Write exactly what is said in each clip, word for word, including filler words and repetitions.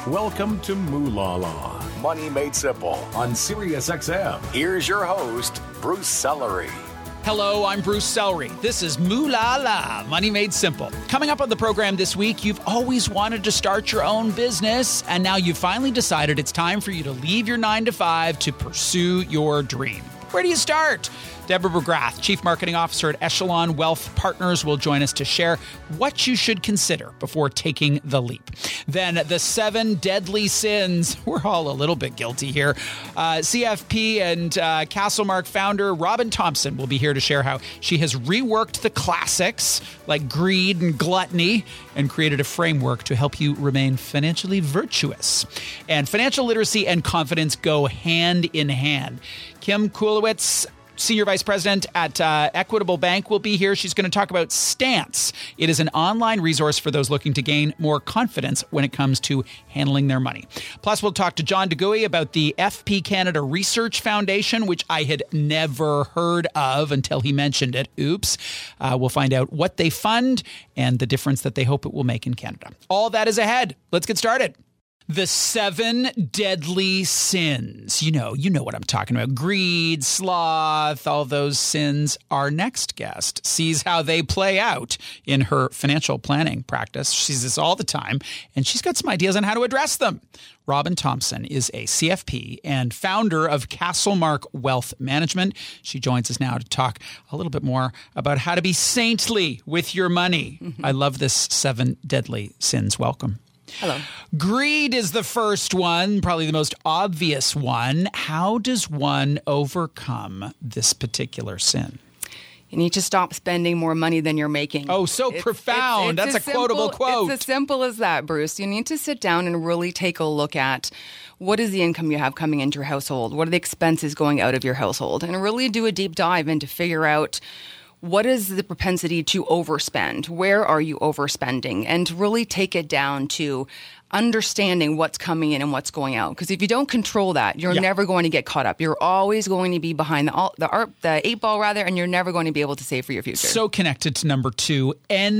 Welcome to Moolah Law, Money Made Simple on Sirius X M. Here's your host, Bruce Sellery. Hello, I'm Bruce Sellery. This is Moolah La, Money Made Simple. Coming up on the program this week, you've always wanted to start your own business, and now you've finally decided it's time for you to leave your nine to five to pursue your dream. Where do you start? Deborah McGrath, Chief Marketing Officer at Echelon Wealth Partners, will join us to share what you should consider before taking the leap. Then the seven deadly sins. We're all a little bit guilty here. Uh, C F P and uh, Castlemark founder Robin Thompson will be here to share how she has reworked the classics like greed and gluttony and created a framework to help you remain financially virtuous. And financial literacy and confidence go hand in hand. Kim Kulowitz, Senior Vice President at uh, Equitable Bank, will be here. She's going to talk about Stance. It is an online resource for those looking to gain more confidence when it comes to handling their money. Plus, we'll talk to John DeGooey about the F P Canada Research Foundation, which I had never heard of until he mentioned it. Oops. Uh, we'll find out what they fund and the difference that they hope it will make in Canada. All that is ahead. Let's get started. The seven deadly sins. You know, you know what I'm talking about. Greed, sloth, all those sins. Our next guest sees how they play out in her financial planning practice. She sees this all the time, and she's got some ideas on how to address them. Robin Thompson is a C F P and founder of Castlemark Wealth Management. She joins us now to talk a little bit more about how to be saintly with your money. Mm-hmm. I love this seven deadly sins. Welcome. Hello. Greed is the first one, probably the most obvious one. How does one overcome this particular sin? You need to stop spending more money than you're making. Oh, so it's, profound. It's, it's That's a simple, quotable quote. It's as simple as that, Bruce. You need to sit down and really take a look at what is the income you have coming into your household? What are the expenses going out of your household? And really do a deep dive into figure out what is the propensity to overspend? Where are you overspending? And really take it down to understanding what's coming in and what's going out. Because if you don't control that, you're yeah. never going to get caught up. You're always going to be behind the the, the eight ball, rather, and you're never going to be able to save for your future. So connected to number two,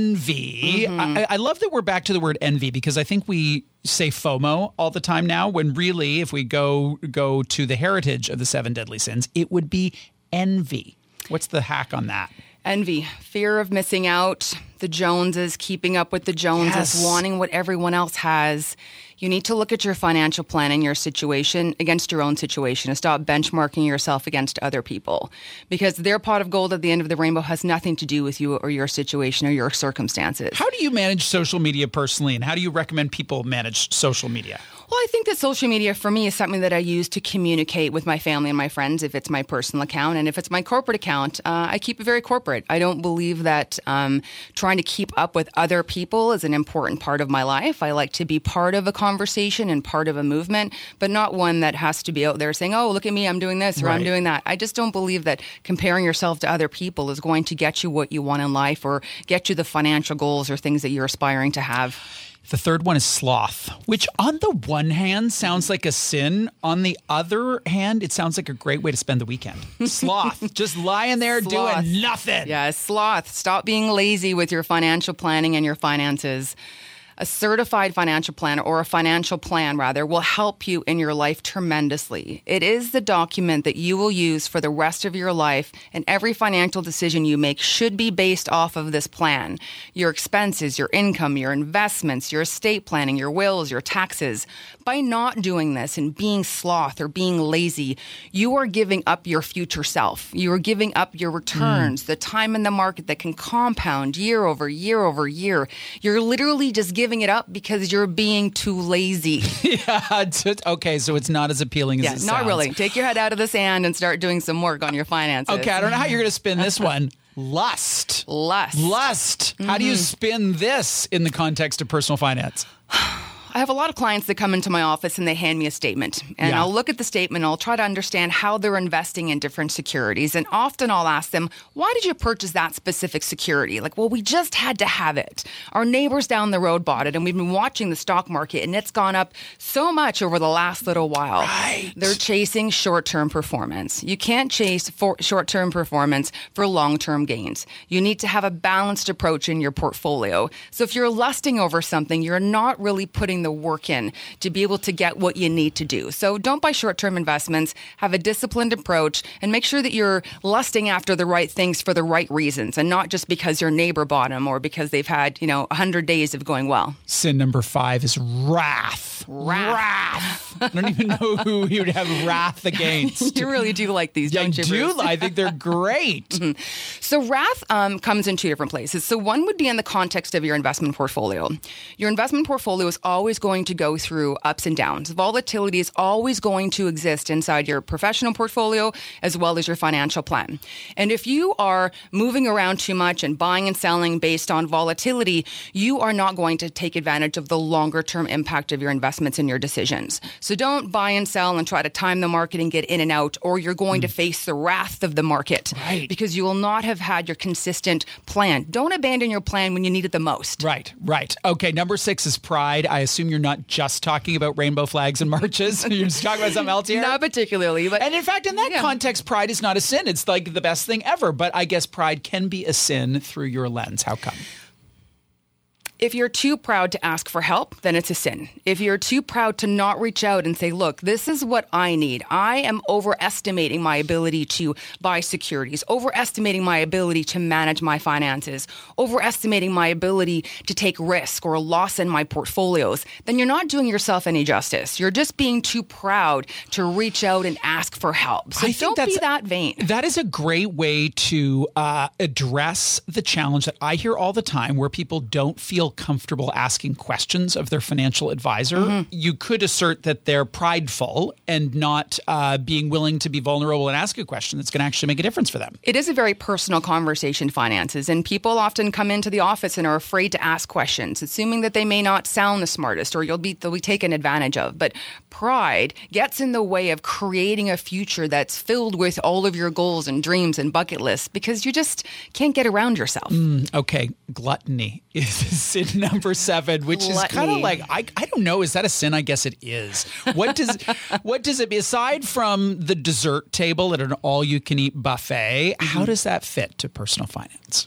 envy. Mm-hmm. I, I love that we're back to the word envy because I think we say FOMO all the time now, when really, if we go go to the heritage of the seven deadly sins, it would be envy. What's the hack on that? Envy, fear of missing out, the Joneses, keeping up with the Joneses, yes. wanting what everyone else has. You need to look at your financial plan and your situation against your own situation and stop benchmarking yourself against other people, because their pot of gold at the end of the rainbow has nothing to do with you or your situation or your circumstances. How do you manage social media personally, and how do you recommend people manage social media? Well, I think that social media for me is something that I use to communicate with my family and my friends if it's my personal account. And if it's my corporate account, uh, I keep it very corporate. I don't believe that um, trying to keep up with other people is an important part of my life. I like to be part of a conversation and part of a movement, but not one that has to be out there saying, oh, look at me, I'm doing this or right. I'm doing that. I just don't believe that comparing yourself to other people is going to get you what you want in life or get you the financial goals or things that you're aspiring to have. The third one is sloth, which on the one hand sounds like a sin. On the other hand, it sounds like a great way to spend the weekend. Sloth, just lying there sloth. doing nothing. Yeah, sloth. Stop being lazy with your financial planning and your finances. A certified financial planner, or a financial plan rather, will help you in your life tremendously. It is the document that you will use for the rest of your life, and every financial decision you make should be based off of this plan. Your expenses, your income, your investments, your estate planning, your wills, your taxes. By not doing this and being sloth or being lazy, you are giving up your future self. You are giving up your returns, mm. the time in the market that can compound year over year over year. You're literally just giving it up because you're being too lazy. yeah. Okay, so it's not as appealing as yeah, it sounds. Not really. Take your head out of the sand and start doing some work on your finances. Okay, I don't know how you're going to spin this one. Lust. Lust. Lust. Mm-hmm. How do you spin this in the context of personal finance? I have a lot of clients that come into my office and they hand me a statement. And yeah. I'll look at the statement and I'll try to understand how they're investing in different securities. And often I'll ask them, why did you purchase that specific security? Like, well, we just had to have it. Our neighbors down the road bought it and we've been watching the stock market and it's gone up so much over the last little while. Right. They're chasing short-term performance. You can't chase for short-term performance for long-term gains. You need to have a balanced approach in your portfolio. So if you're lusting over something, you're not really putting putting the work in to be able to get what you need to do. So don't buy short-term investments. Have a disciplined approach and make sure that you're lusting after the right things for the right reasons and not just because your neighbor bought them or because they've had, you know, one hundred days of going well. Sin number five is wrath. Wrath. Wrath. I don't even know who you'd have wrath against. You really do like these, don't I you, do. Bruce? I think they're great. Mm-hmm. So wrath um, comes in two different places. So one would be in the context of your investment portfolio. Your investment portfolio is always going to go through ups and downs. Volatility is always going to exist inside your professional portfolio as well as your financial plan. And if you are moving around too much and buying and selling based on volatility, you are not going to take advantage of the longer term impact of your investments and your decisions. So don't buy and sell and try to time the market and get in and out, or you're going mm. to face the wrath of the market. Right. Because you will not have had your consistent plan. Don't abandon your plan when you need it the most. Right, right. Okay, number six is pride. I assume you're not just talking about rainbow flags and marches. You're just talking about something else here? Not particularly. But and in fact, in that yeah. context, pride is not a sin. It's like the best thing ever. But I guess pride can be a sin through your lens. How come? If you're too proud to ask for help, then it's a sin. If you're too proud to not reach out and say, look, this is what I need. I am overestimating my ability to buy securities, overestimating my ability to manage my finances, overestimating my ability to take risk or loss in my portfolios, then you're not doing yourself any justice. You're just being too proud to reach out and ask for help. So I don't think be that vain. That is a great way to uh, address the challenge that I hear all the time where people don't feel comfortable asking questions of their financial advisor. Mm-hmm. You could assert that they're prideful and not uh, being willing to be vulnerable and ask a question that's going to actually make a difference for them. It is a very personal conversation, finances, and people often come into the office and are afraid to ask questions, assuming that they may not sound the smartest or you'll be, they'll be taken advantage of. But pride gets in the way of creating a future that's filled with all of your goals and dreams and bucket lists because you just can't get around yourself. Mm, okay, gluttony is sin number seven, which gluttony. is kind of like, I, I don't know, is that a sin? I guess it is. What does what does it be, aside from the dessert table at an all-you-can-eat buffet, mm-hmm. how does that fit to personal finance?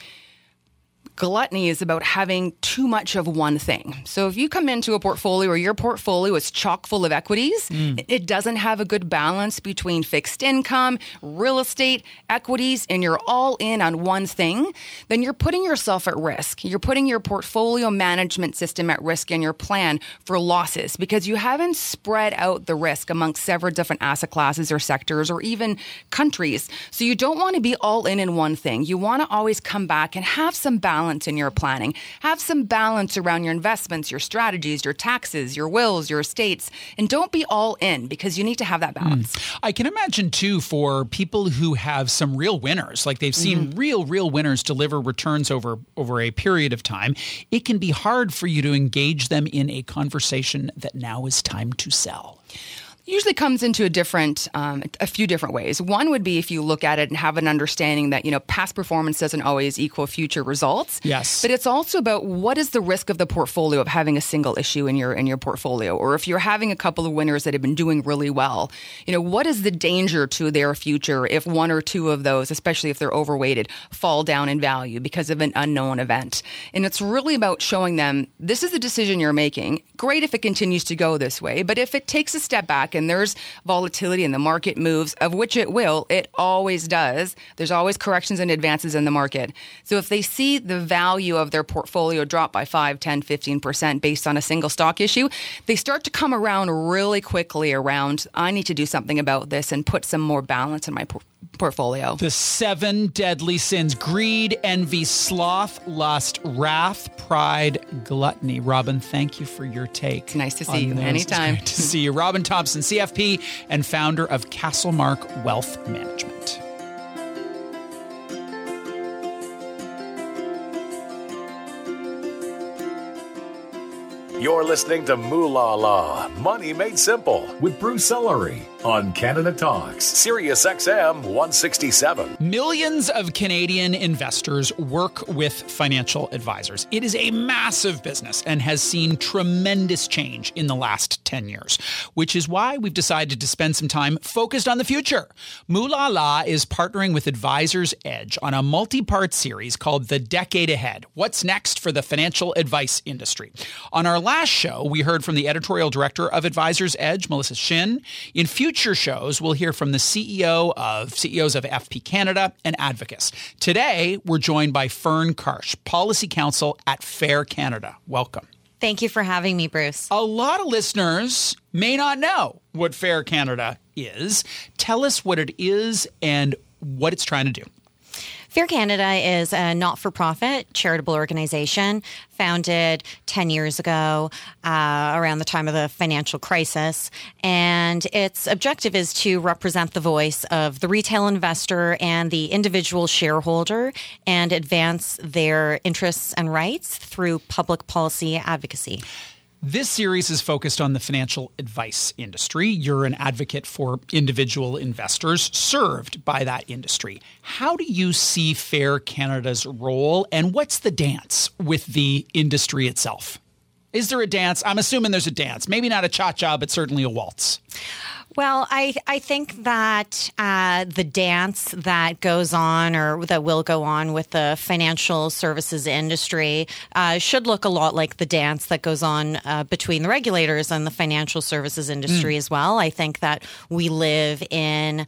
Gluttony is about having too much of one thing. So if you come into a portfolio or your portfolio is chock full of equities, mm. it doesn't have a good balance between fixed income, real estate, equities, and you're all in on one thing, then you're putting yourself at risk. You're putting your portfolio management system at risk and your plan for losses because you haven't spread out the risk amongst several different asset classes or sectors or even countries. So you don't want to be all in in one thing. You want to always come back and have some balance in your planning. Have some balance around your investments, your strategies, your taxes, your wills, your estates, and don't be all in because you need to have that balance. Mm. I can imagine too for people who have some real winners, like they've seen mm-hmm. real, real winners deliver returns over, over a period of time, it can be hard for you to engage them in a conversation that now is time to sell. Usually comes into a different, um, a few different ways. One would be if you look at it and have an understanding that, you know, past performance doesn't always equal future results. Yes. But it's also about what is the risk of the portfolio of having a single issue in your in your portfolio, or if you're having a couple of winners that have been doing really well, you know, what is the danger to their future if one or two of those, especially if they're overweighted, fall down in value because of an unknown event? And it's really about showing them this is the decision you're making. Great if it continues to go this way, but if it takes a step back and there's volatility and the market moves, of which it will, it always does. There's always corrections and advances in the market. So if they see the value of their portfolio drop by five, ten, fifteen percent based on a single stock issue, they start to come around really quickly around, I need to do something about this and put some more balance in my portfolio. portfolio. The seven deadly sins: greed, envy, sloth, lust, wrath, pride, gluttony. Robin, thank you for your take. It's nice to see you. Those. Anytime. It's great to see you. Robin Thompson, C F P and founder of Castlemark Wealth Management. You're listening to Moolah La, Money Made Simple, with Bruce Sellery on Canada Talks, Sirius X M one sixty-seven. Millions of Canadian investors work with financial advisors. It is a massive business and has seen tremendous change in the last ten years, which is why we've decided to spend some time focused on the future. Moolah La is partnering with Advisors Edge on a multi-part series called The Decade Ahead: What's Next for the Financial Advice Industry. On our last show, we heard from the editorial director of Advisors Edge, Melissa Shin. In future shows, we'll hear from the C E O of C E Os of F P Canada and Advocates. Today, we're joined by Fern Karsh, Policy Counsel at Fair Canada. Welcome. Thank you for having me, Bruce. A lot of listeners may not know what Fair Canada is. Tell us what it is and what it's trying to do. Fair Canada is a not-for-profit charitable organization founded ten years ago uh, around the time of the financial crisis. And its objective is to represent the voice of the retail investor and the individual shareholder and advance their interests and rights through public policy advocacy. This series is focused on the financial advice industry. You're an advocate for individual investors served by that industry. How do you see Fair Canada's role, and what's the dance with the industry itself? Is there a dance? I'm assuming there's a dance. Maybe not a cha-cha, but certainly a waltz. Well, I I think that uh, the dance that goes on or that will go on with the financial services industry uh, should look a lot like the dance that goes on uh, between the regulators and the financial services industry mm. as well. I think that we live in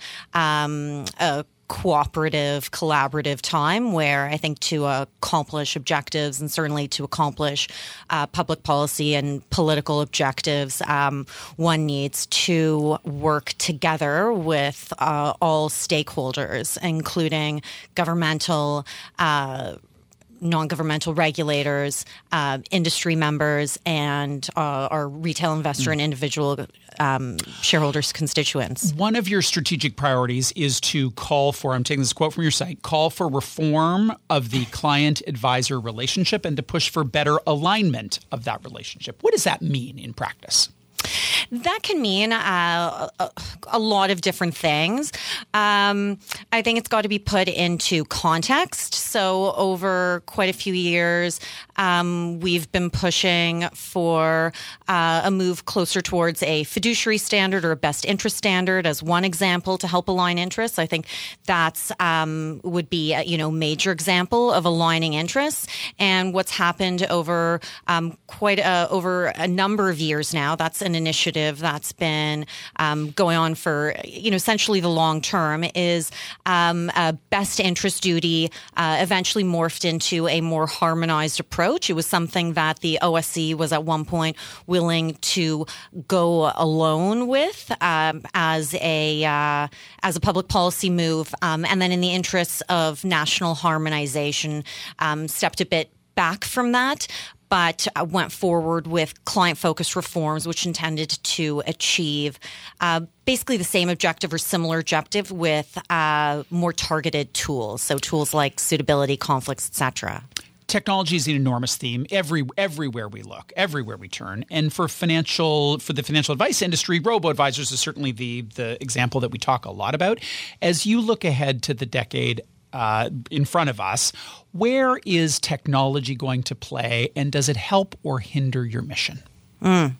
um, a cooperative, collaborative time where I think to accomplish objectives and certainly to accomplish uh, public policy and political objectives, um, one needs to work together with uh, all stakeholders, including governmental uh non-governmental regulators, uh, industry members, and uh, our retail investor and individual um, shareholders' constituents. One of your strategic priorities is to call for, I'm taking this quote from your site, call for reform of the client-advisor relationship and to push for better alignment of that relationship. What does that mean in practice? That can mean uh, a, a lot of different things. Um, I think it's got to be put into context. So over quite a few years, um, we've been pushing for uh, a move closer towards a fiduciary standard or a best interest standard as one example to help align interests. I think that's um, would be a you know major example of aligning interests. And what's happened over um, quite a, over a number of years now, that's an initiative that's been um, going on for, you know, essentially the long term is um, a best interest duty uh, eventually morphed into a more harmonized approach. It was something that the O S C was at one point willing to go alone with um, as a uh, as a public policy move, um, and then in the interests of national harmonization, um, stepped a bit back from that, but went forward with client-focused reforms, which intended to achieve uh, basically the same objective or similar objective with uh, more targeted tools. So tools like suitability, conflicts, et cetera. Technology is an enormous theme every everywhere we look, everywhere we turn. And for financial for the financial advice industry, robo-advisors is certainly the the example that we talk a lot about. As you look ahead to the decade Uh, in front of us, where is technology going to play, and does it help or hinder your mission? Mm.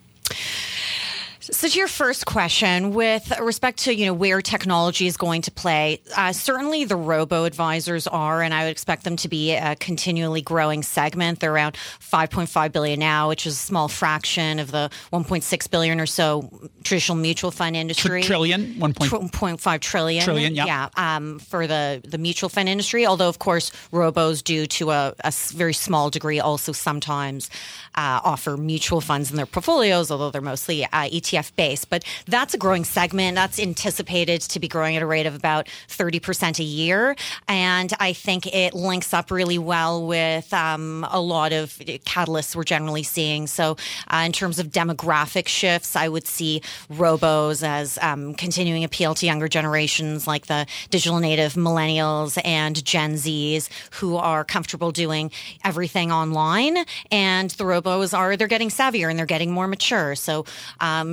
So to your first question, with respect to, you know, where technology is going to play, uh, certainly the robo-advisors are, and I would expect them to be a continually growing segment. They're around five point five billion dollars now, which is a small fraction of the one point six billion dollars or so traditional mutual fund industry. Tr- trillion? one point five trillion. Trillion, yeah. Yeah, um, for the, the mutual fund industry, although, of course, robos do to a, a very small degree also sometimes uh, offer mutual funds in their portfolios, although they're mostly uh, E T F based. But that's a growing segment. That's anticipated to be growing at a rate of about thirty percent a year. And I think it links up really well with um, a lot of catalysts we're generally seeing. So uh, in terms of demographic shifts, I would see robos as um, continuing appeal to younger generations like the digital native millennials and Gen Zs who are comfortable doing everything online. And the robos are, they're getting savvier and they're getting more mature. So uh,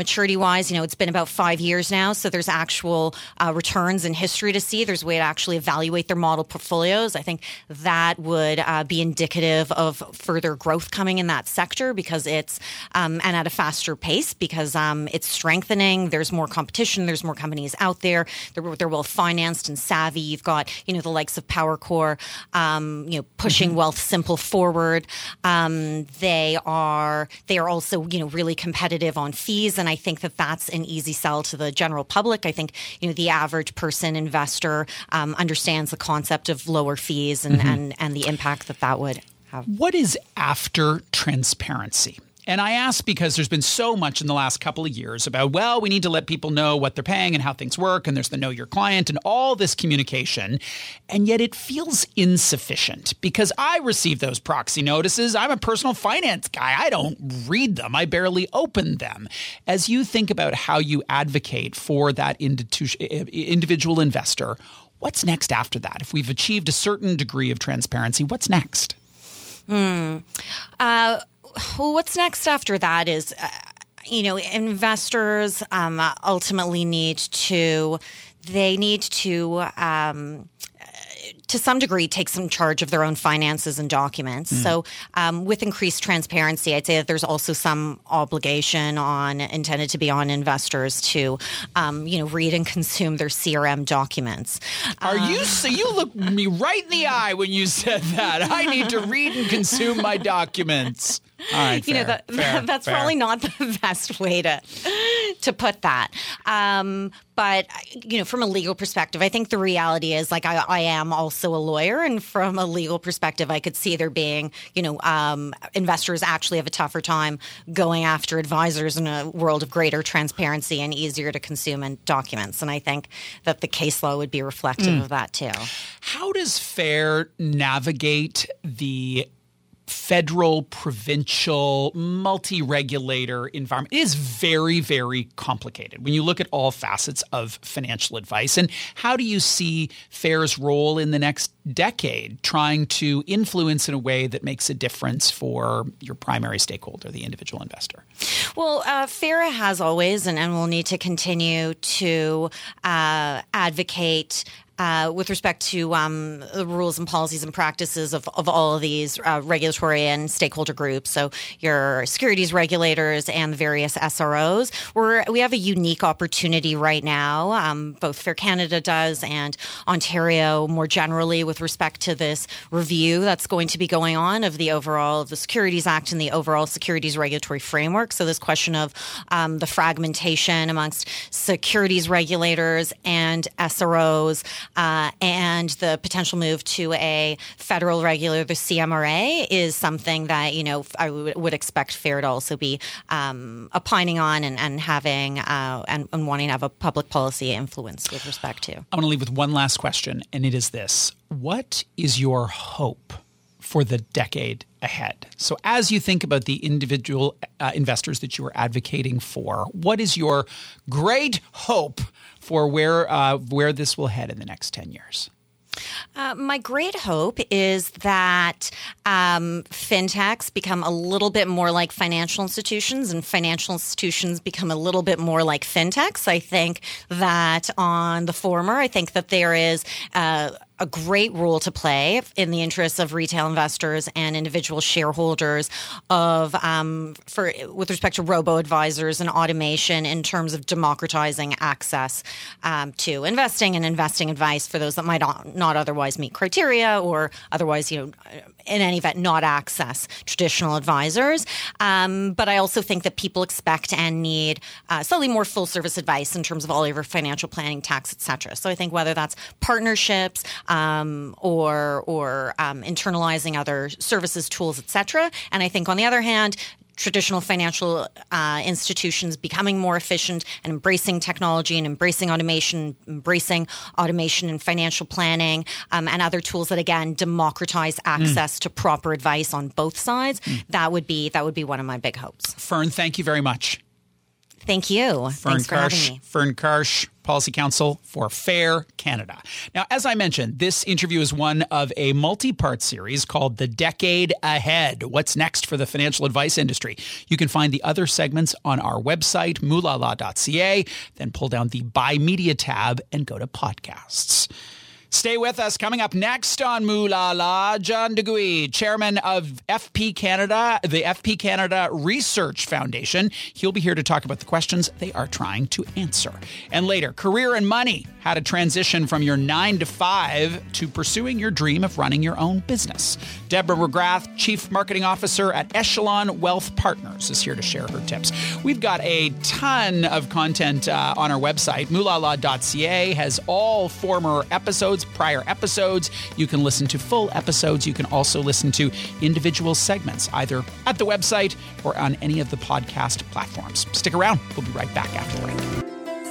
maturity-wise, you know, it's been about five years now, so there's actual uh, returns and history to see. There's a way to actually evaluate their model portfolios. I think that would uh, be indicative of further growth coming in that sector because it's, um, and at a faster pace because um, it's strengthening. There's more competition. There's more companies out there. They're, they're well-financed and savvy. You've got, you know, the likes of PowerCore, um, you know, pushing mm-hmm. Wealthsimple forward. Um, they are, they are also, you know, really competitive on fees. And I think that that's an easy sell to the general public. I think, you know, the average person investor um, understands the concept of lower fees and, mm-hmm. and, and the impact that that would have. What is after transparency? And I ask because there's been so much in the last couple of years about, well, we need to let people know what they're paying and how things work. And there's the know your client and all this communication. And yet it feels insufficient because I receive those proxy notices. I'm a personal finance guy. I don't read them. I barely open them. As you think about how you advocate for that individual investor, what's next after that? If we've achieved a certain degree of transparency, what's next? Hmm. Uh, Well, what's next after that is, uh, you know, investors um, ultimately need to, they need to, um, to some degree, take some charge of their own finances and documents. Mm. So um, with increased transparency, I'd say that there's also some obligation on intended to be on investors to, um, you know, read and consume their C R M documents. Are uh, you, so you looked me right in the eye when you said that. I need to read and consume my documents. All right, you fair, know, the, fair, that's fair. probably not the best way to to put that. Um, but, you know, from a legal perspective, I think the reality is, like, I, I am also a lawyer. And from a legal perspective, I could see there being, you know, um, investors actually have a tougher time going after advisors in a world of greater transparency and easier to consume in documents. And I think that the case law would be reflective mm. of that, too. How does FAIR navigate the federal, provincial, multi-regulator environment? It is very, very complicated when you look at all facets of financial advice. And how do you see FAIR's role in the next decade trying to influence in a way that makes a difference for your primary stakeholder, the individual investor? Well, uh, FAIR has always and, and will need to continue to uh, advocate Uh, with respect to um, the rules and policies and practices of, of all of these uh, regulatory and stakeholder groups. So your securities regulators and the various S R Os. We're, we have a unique opportunity right now, um, both Fair Canada does and Ontario more generally with respect to this review that's going to be going on of the overall of the Securities Act and the overall securities regulatory framework. So this question of um, the fragmentation amongst securities regulators and S R Os, Uh, and the potential move to a federal regulator, the C M R A, is something that, you know, I w- would expect FAIR to also be um, opining on and, and having uh, and, and wanting to have a public policy influence with respect to. I'm going to leave with one last question, and it is this. What is your hope for the decade ahead? So as you think about the individual uh, investors that you are advocating for, what is your great hope for where uh, where this will head in the next ten years? Uh, my great hope is that um, fintechs become a little bit more like financial institutions and financial institutions become a little bit more like fintechs. I think that on the former, I think that there is uh, a great role to play in the interests of retail investors and individual shareholders of um, for with respect to robo-advisors and automation in terms of democratizing access um, to investing and investing advice for those that might not, not otherwise meet criteria or otherwise, you know, in any event, not access traditional advisors. Um, but I also think that people expect and need uh, slightly more full-service advice in terms of all of your financial planning, tax, et cetera. So I think whether that's partnerships, Um, or or um, internalizing other services, tools, et cetera. And I think on the other hand, traditional financial uh, institutions becoming more efficient and embracing technology and embracing automation, embracing automation and financial planning um, and other tools that, again, democratize access mm. to proper advice on both sides. Mm. That would be that would be one of my big hopes. Fern, thank you very much. Thank you. Fern Thanks for having Karsh, me. Fern Karsh, Policy Counsel for Fair Canada. Now, as I mentioned, this interview is one of a multi-part series called The Decade Ahead. What's next for the financial advice industry? You can find the other segments on our website, moolala dot c a. Then pull down the Buy Media tab and go to podcasts. Stay with us. Coming up next on Moolala, John Duguay, chairman of F P Canada, the F P Canada Research Foundation. He'll be here to talk about the questions they are trying to answer. And later, career and money, how to transition from your nine to five to pursuing your dream of running your own business. Deborah McGrath, Chief Marketing Officer at Echelon Wealth Partners, is here to share her tips. We've got a ton of content uh, on our website. moolala dot c a has all former episodes, prior episodes. You can listen to full episodes. You can also listen to individual segments, either at the website or on any of the podcast platforms. Stick around. We'll be right back after the break.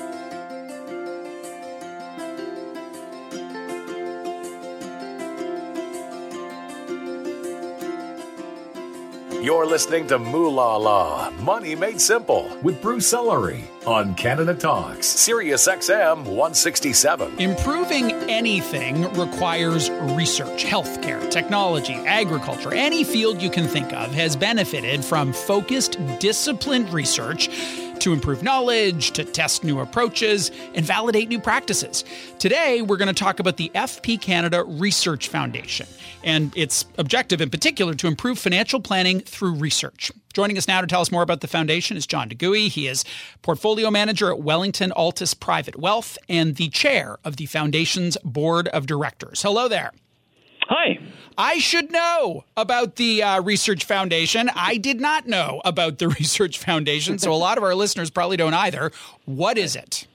You're listening to Moolala, Money Made Simple with Bruce Ellery on Canada Talks, Sirius X M one sixty-seven. Improving anything requires research. Healthcare, technology, agriculture, any field you can think of has benefited from focused, disciplined research to improve knowledge, to test new approaches, and validate new practices. Today, we're going to talk about the F P Canada Research Foundation and its objective in particular to improve financial planning through research. Joining us now to tell us more about the foundation is John Duguay. He is portfolio manager at Wellington Altus Private Wealth and the chair of the foundation's board of directors. Hello there. Hi. I should know about the uh, Research Foundation. I did not know about the Research Foundation, so a lot of our listeners probably don't either. What is it?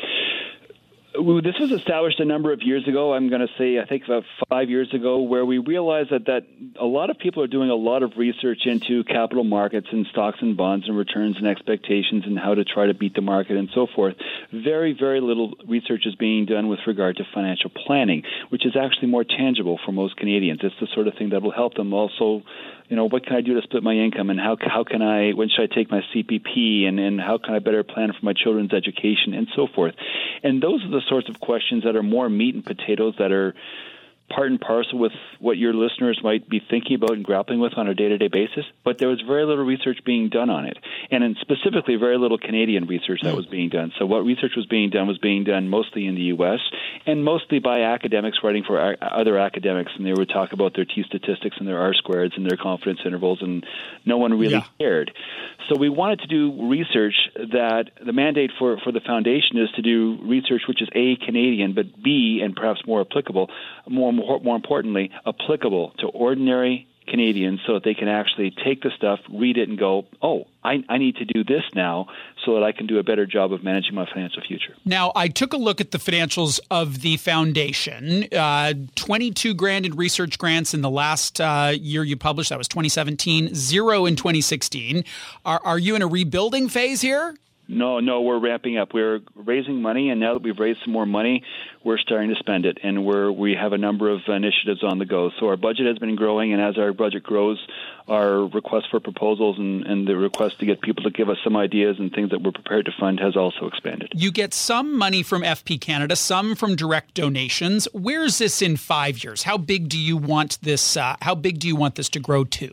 This was established a number of years ago. I'm going to say, I think about five years ago, where we realized that, that a lot of people are doing a lot of research into capital markets and stocks and bonds and returns and expectations and how to try to beat the market and so forth. Very, very little research is being done with regard to financial planning, which is actually more tangible for most Canadians. It's the sort of thing that will help them also. You know, what can I do to split my income, and how how can I, when should I take my C P P, and, and how can I better plan for my children's education, and so forth. And those are the sorts of questions that are more meat and potatoes, that are part and parcel with what your listeners might be thinking about and grappling with on a day-to-day basis, but there was very little research being done on it, and in specifically very little Canadian research that was being done. So what research was being done was being done mostly in the U S and mostly by academics writing for other academics, and they would talk about their T-statistics and their R-squareds and their confidence intervals, and no one really yeah. cared. So we wanted to do research that the mandate for, for the foundation is to do research which is A, Canadian, but B, and perhaps more applicable, more More, more importantly, applicable to ordinary Canadians so that they can actually take the stuff, read it, and go, oh, I, I need to do this now so that I can do a better job of managing my financial future. Now, I took a look at the financials of the foundation. Uh, twenty-two grand in research grants in the last uh, year you published. That was twenty seventeen, zero in twenty sixteen. Are, are you in a rebuilding phase here? No, no, we're ramping up. We're raising money, and now that we've raised some more money, we're starting to spend it, and we're we have a number of initiatives on the go. So our budget has been growing, and as our budget grows, our request for proposals and, and the request to get people to give us some ideas and things that we're prepared to fund has also expanded. You get some money from F P Canada, some from direct donations. Where is this in five years? How big do you want this? Uh, how big do you want this to grow to?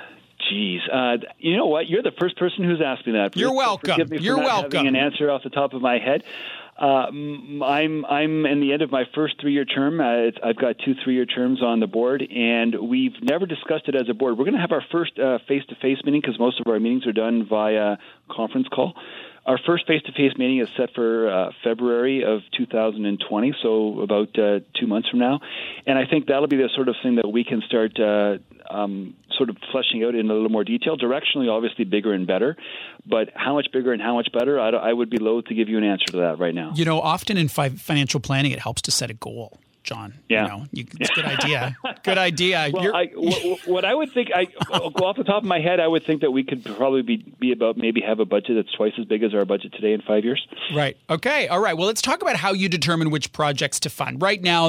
Geez, uh, you know what? You're the first person who's asked me that. You're welcome. Forgive me for You're not welcome. having an answer off the top of my head. Uh, I'm I'm in the end of my first three-year term. Uh, it's, I've got two three-year terms on the board, and we've never discussed it as a board. We're going to have our first uh, face-to-face meeting because most of our meetings are done via conference call. Our first face-to-face meeting is set for uh, February of two thousand twenty, so about uh, two months from now. And I think that'll be the sort of thing that we can start uh, um, sort of fleshing out in a little more detail. Directionally, obviously, bigger and better. But how much bigger and how much better, I, I would be loath to give you an answer to that right now. You know, often in fi- financial planning, it helps to set a goal. John. Yeah. You know, you, it's a good idea. Good idea. Well, I, w- what I would think, I off the top of my head, I would think that we could probably be, be about maybe have a budget that's twice as big as our budget today in five years. Right. Okay. All right. Well, let's talk about how you determine which projects to fund. Right now,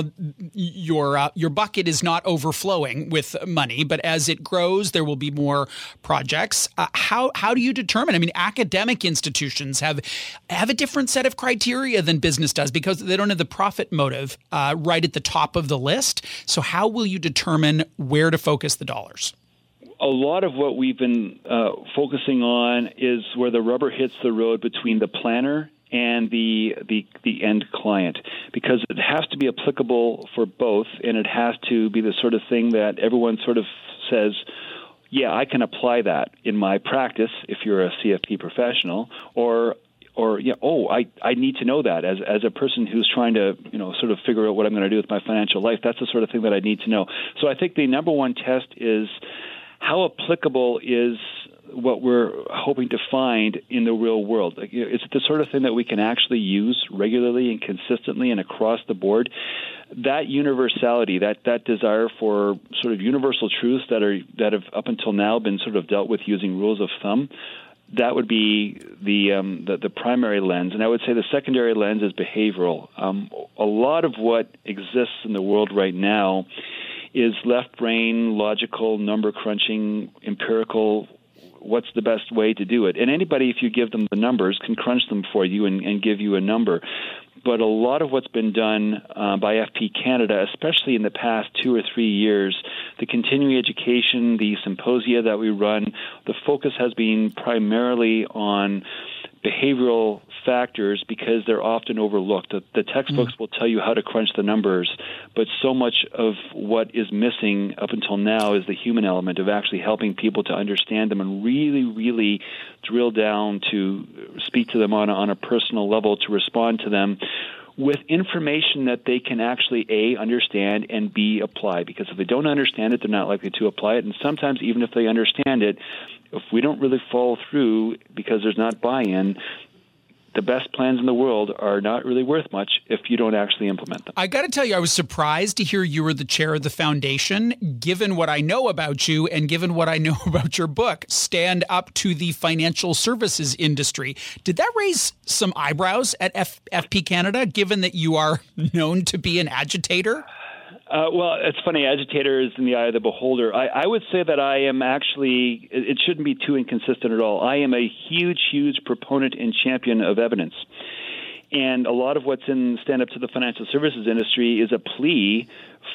your uh, your bucket is not overflowing with money, but as it grows, there will be more projects. Uh, how how do you determine? I mean, academic institutions have have a different set of criteria than business does because they don't have the profit motive uh, right at the top of the list. So how will you determine where to focus the dollars? A lot of what we've been uh, focusing on is where the rubber hits the road between the planner and the, the the end client, because it has to be applicable for both, and it has to be the sort of thing that everyone sort of says, yeah, I can apply that in my practice if you're a C F P professional, or Or, yeah, oh, I, I need to know that as as a person who's trying to, you know, sort of figure out what I'm going to do with my financial life. That's the sort of thing that I need to know. So I think the number one test is how applicable is what we're hoping to find in the real world. Like, you know, is it the sort of thing that we can actually use regularly and consistently and across the board? That universality, that, that desire for sort of universal truths that are that have up until now been sort of dealt with using rules of thumb, that would be the, um, the the primary lens. And I would say the secondary lens is behavioral. Um, a lot of what exists in the world right now is left brain, logical, number crunching, empirical. What's the best way to do it? And anybody, if you give them the numbers, can crunch them for you and, and give you a number. But a lot of what's been done uh, by F P Canada, especially in the past two or three years, the continuing education, the symposia that we run, the focus has been primarily on behavioral factors because they're often overlooked. The, the textbooks mm. will tell you how to crunch the numbers, but so much of what is missing up until now is the human element of actually helping people to understand them and really, really drill down to speak to them on a, on a personal level, to respond to them with information that they can actually, A, understand, and B, apply. Because if they don't understand it, they're not likely to apply it. And sometimes, even if they understand it, if we don't really follow through because there's not buy-in, the best plans in the world are not really worth much if you don't actually implement them. I got to tell you, I was surprised to hear you were the chair of the foundation, given what I know about you and given what I know about your book, Stand Up to the Financial Services Industry. Did that raise some eyebrows at F- FP Canada, given that you are known to be an agitator? Uh, well, it's funny. Agitator is in the eye of the beholder. I, I would say that I am actually, it, it shouldn't be too inconsistent at all. I am a huge, huge proponent and champion of evidence. And a lot of what's in Stand Up to the Financial Services Industry is a plea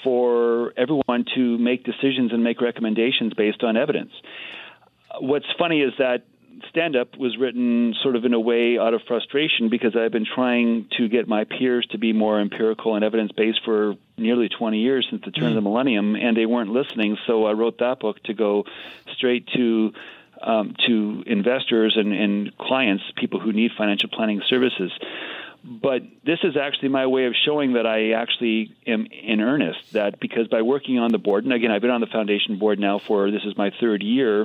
for everyone to make decisions and make recommendations based on evidence. What's funny is that Stand Up was written sort of in a way out of frustration because I've been trying to get my peers to be more empirical and evidence-based for nearly twenty years since the turn mm. of the millennium, and they weren't listening. So I wrote that book to go straight to um, to investors and, and clients, people who need financial planning services. But this is actually my way of showing that I actually am in earnest, that because by working on the board, and again, I've been on the foundation board now for, this is my third year,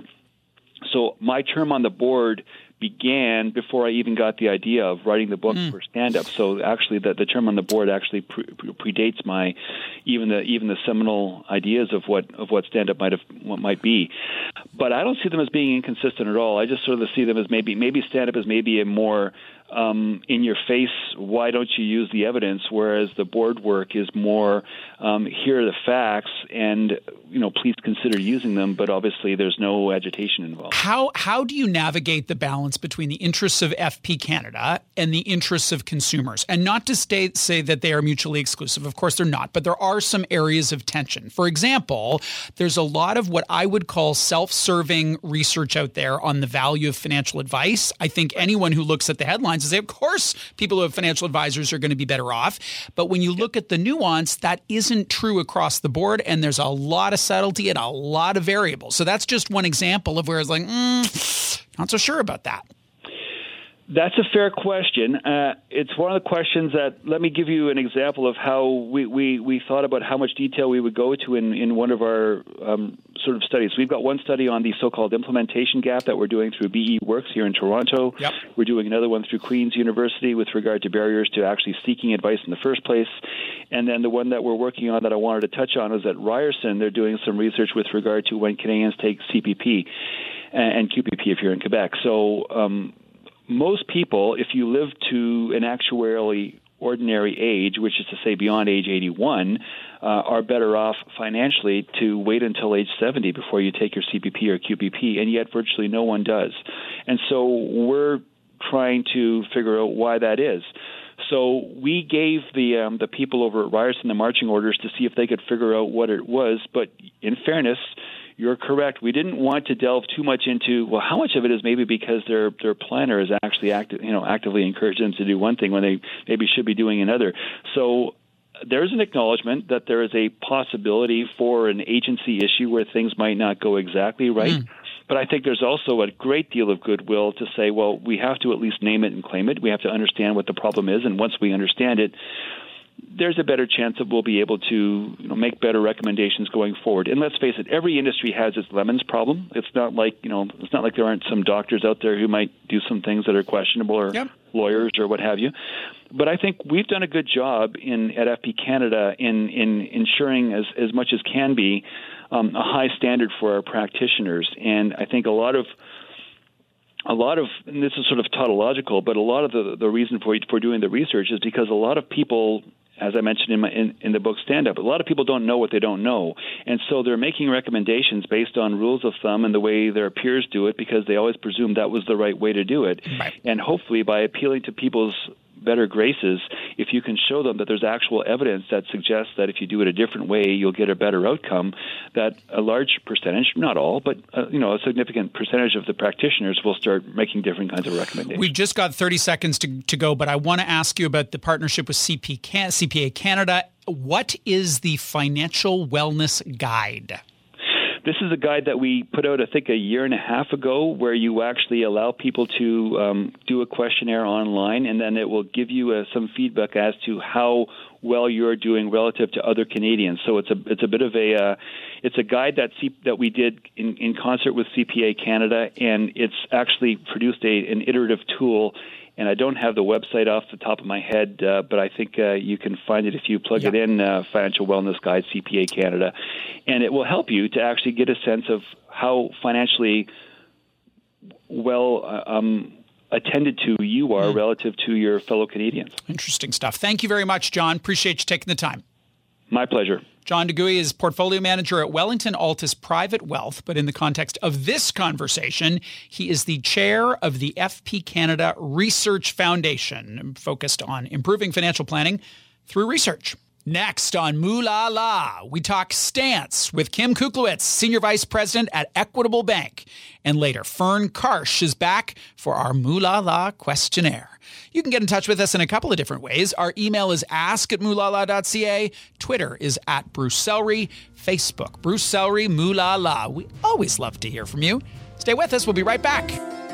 so my term on the board began before I even got the idea of writing the book mm. for Stand Up. So actually, the, the term on the board actually pre- predates my even the even the seminal ideas of what of what Stand Up might have what might be. But I don't see them as being inconsistent at all. I just sort of see them as maybe maybe Stand Up is maybe a more um, in your face. Why don't you use the evidence? Whereas the board work is more um, here are the facts, and you know, please consider using them. But obviously, there's no agitation involved. How how do you navigate the balance between the interests of F P Canada and the interests of consumers? And not to stay, say that they are mutually exclusive. Of course, they're not. But there are some areas of tension. For example, there's a lot of what I would call self-serving research out there on the value of financial advice. I think anyone who looks at the headlines will say, of course, people who have financial advisors are going to be better off. But when you look at the nuance, that isn't true across the board. And there's a lot of subtlety and a lot of variables. So that's just one example of where it's like, mm, not so sure about that. That's a fair question. Uh, it's one of the questions that, let me give you an example of how we, we, we thought about how much detail we would go to in, in one of our um, sort of studies. We've got one study on the so-called implementation gap that we're doing through B E Works here in Toronto. Yep. We're doing another one through Queen's University with regard to barriers to actually seeking advice in the first place. And then the one that we're working on that I wanted to touch on is at Ryerson. They're doing some research with regard to when Canadians take C P P and Q P P if you're in Quebec. So um, most people, if you live to an actuarially ordinary age, which is to say beyond age eighty-one, uh, are better off financially to wait until age seventy before you take your C P P or Q P P, and yet virtually no one does. And so we're trying to figure out why that is. So we gave the um, the people over at Ryerson the marching orders to see if they could figure out what it was, but in fairness, you're correct. We didn't want to delve too much into, well, how much of it is maybe because their their planner is actually active, you know, actively encouraging them to do one thing when they maybe should be doing another. So there's an acknowledgement that there is a possibility for an agency issue where things might not go exactly right. Mm. But I think there's also a great deal of goodwill to say, well, we have to at least name it and claim it. We have to understand what the problem is, and once we understand it, there's a better chance that we'll be able to, you know, make better recommendations going forward. And let's face it, every industry has its lemons problem. It's not like, you know, it's not like there aren't some doctors out there who might do some things that are questionable, or yep. lawyers or what have you. But I think we've done a good job in at F P Canada in in ensuring as as much as can be um, a high standard for our practitioners. And I think a lot of A lot of, and this is sort of tautological, but a lot of the, the reason for for doing the research is because a lot of people, as I mentioned in my in, in the book Stand Up, a lot of people don't know what they don't know, and so they're making recommendations based on rules of thumb and the way their peers do it because they always presume that was the right way to do it. Right. And hopefully, by appealing to people's better graces, if you can show them that there's actual evidence that suggests that if you do it a different way, you'll get a better outcome, that a large percentage, not all, but uh, you know, a significant percentage of the practitioners will start making different kinds of recommendations. We've just got thirty seconds to, to go, but I want to ask you about the partnership with C P Can- C P A Canada. What is the Financial Wellness Guide? This is a guide that we put out, I think, a year and a half ago, where you actually allow people to um, do a questionnaire online, and then it will give you uh, some feedback as to how well you're doing relative to other Canadians. So it's a it's a bit of a uh, it's a guide that C- that we did in, in concert with C P A Canada, and it's actually produced a an iterative tool. And I don't have the website off the top of my head, uh, but I think uh, you can find it if you plug yeah. it in, uh, Financial Wellness Guide, C P A Canada. And it will help you to actually get a sense of how financially well uh, um, attended to you are mm. relative to your fellow Canadians. Interesting stuff. Thank you very much, John. Appreciate you taking the time. My pleasure. John DeGuy is portfolio manager at Wellington Altus Private Wealth, but in the context of this conversation, he is the chair of the F P Canada Research Foundation, focused on improving financial planning through research. Next on Moo La La, we talk stance with Kim Kuklowitz, Senior Vice President at Equitable Bank. And later, Fern Karsh is back for our Moo La La questionnaire. You can get in touch with us in a couple of different ways. Our email is ask at moo la la dot c a. Twitter is at Bruce Sellery. Facebook, Bruce Sellery, Moo La La. We always love to hear from you. Stay with us. We'll be right back.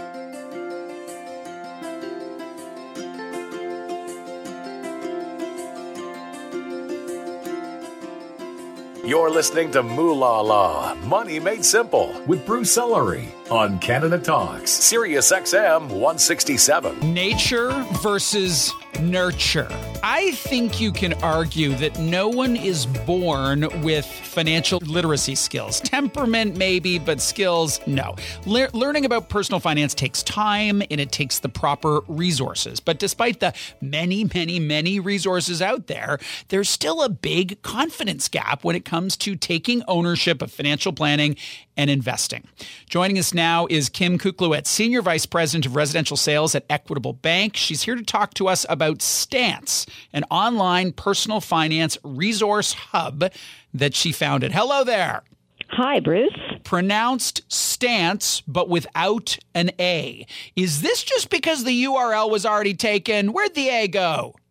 You're listening to Moo La La, Money Made Simple, with Bruce Sellery on Canada Talks, Sirius X M one sixty-seven. Nature versus nurture. I think you can argue that no one is born with financial literacy skills. Temperament, maybe, but skills, no. Le- learning about personal finance takes time, and it takes the proper resources. But despite the many, many, many resources out there, there's still a big confidence gap when it comes to taking ownership of financial planning and investing. Joining us now is Kim Kuklowitz, Senior Vice President of Residential Sales at Equitable Bank. She's here to talk to us about Stance, an online personal finance resource hub that she founded. Hello there. Hi, Bruce. Pronounced Stance, but without an A. Is this just because the U R L was already taken? Where'd the A go?